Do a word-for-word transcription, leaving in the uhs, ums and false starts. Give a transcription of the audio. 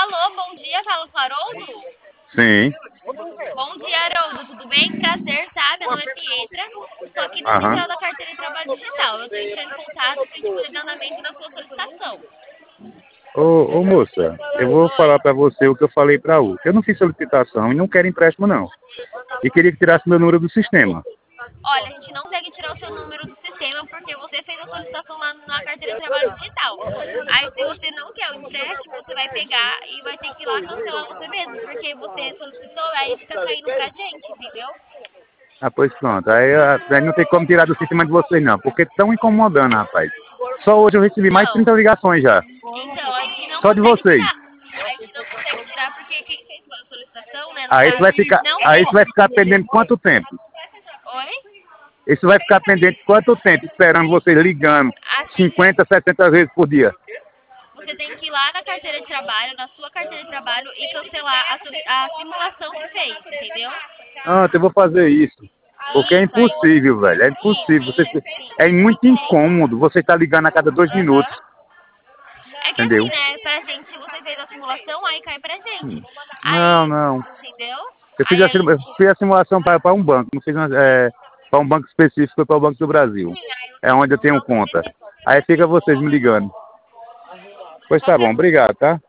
Alô, bom dia, fala com o Haroldo? Sim. Bom dia, Haroldo, tudo bem? Prazer, tá? Meu nome é Pietra, tô aqui da Aham. Central da Carteira de Trabalho Digital. Eu tô entrando em contato pra gente poder dar andamento na sua solicitação. Ô, ô moça, eu vou Oi. falar pra você o que eu falei pra U. Eu não fiz solicitação e não quero empréstimo, não. E queria que tirasse meu número do sistema. Olha, a gente não consegue tirar o seu número do sistema porque você fez a solicitação lá na Carteira de Trabalho Digital. Aí, se você não quer o empréstimo, você vai pegar e vai ter que ir lá cancelar você mesmo, porque você solicitou, aí fica caindo pra gente, entendeu? Ah, pois pronto. Aí, ah, aí não tem como tirar do sistema de vocês, não. Porque estão incomodando, rapaz. Só hoje eu recebi mais de Então, trinta ligações já. então, a gente não Só de consegue vocês. tirar. A gente não consegue tirar porque quem fez a solicitação, né, no Aí isso caso, vai ficar, não aí isso vai fez. ficar pendente quanto tempo? Oi? Isso vai ficar pendente quanto tempo esperando vocês ligando Assim que cinquenta, sessenta vezes por dia? você tem que ir lá na carteira de trabalho, na sua carteira de trabalho e cancelar a, soli- a simulação que fez, entendeu? Ah, então eu vou fazer isso. Porque é Isso, aí. impossível, velho. É Isso, impossível. Você, isso, sim. é muito incômodo você estar ligando a cada dois minutos. Aham. É que assim, Entendeu? né, pra gente, se você fez a simulação, aí cai pra gente. Não, Aí, não. entendeu? Eu fiz Aí, a, aí sim- eu fiz a simulação para um banco. Não fiz é, para um banco específico, foi para o Banco do Brasil. sim, aí o É seu onde eu tenho banco conta. específico. Aí fica vocês me ligando. Pois tá bom, Qualquer obrigado, tá?